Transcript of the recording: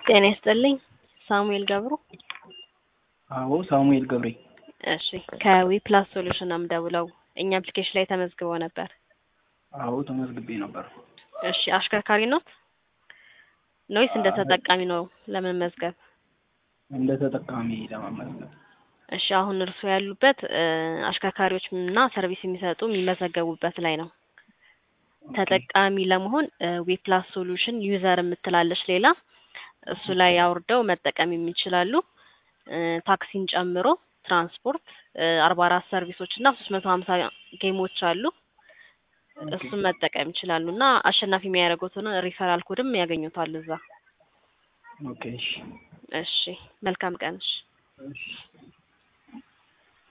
ጤና ይስጥልኝ ሳሙኤል ገብሩ። አዎ ሳሙኤል ገብሬ። እሺ ከዊፕላስ ሶሉሽን ነው የምደውለው። እኛ አፕሊኬሽን ላይ ተመዝግበው ነበር። አዎ ተመዝግቤ ነበር። እሺ አሽከርካሪ ኖት ወይስ እንደ ተጠቃሚ ነው ለመመዝገብ? እንደ ተጠቃሚ ለመመዝገብ። እሺ አሁን እርሱ ያሉበት አሽከርካሪዎች እና ሰርቪስ የሚሰጡ የሚመዘገቡበት ላይ ነው። ተጠቃሚ ለመሆን ዊፕላስ ሶሉሽን ዩዘር የምትላለች ሌላ እሱ ላይ አውርደው መጠቀም የሚችላሉ። ታክሲን ጨምሮ ትራንስፖርት 44 ሰርቪሶች እና 350 ጌሞች አሉ። እሱን መጠቀም ይችላሉና አሸናፊ የሚያደርጉትን ሪፈራል ኮድም ያገኙታል እዛ። ኦኬ እሺ። እሺ መልካም ቀን። እሺ እሺ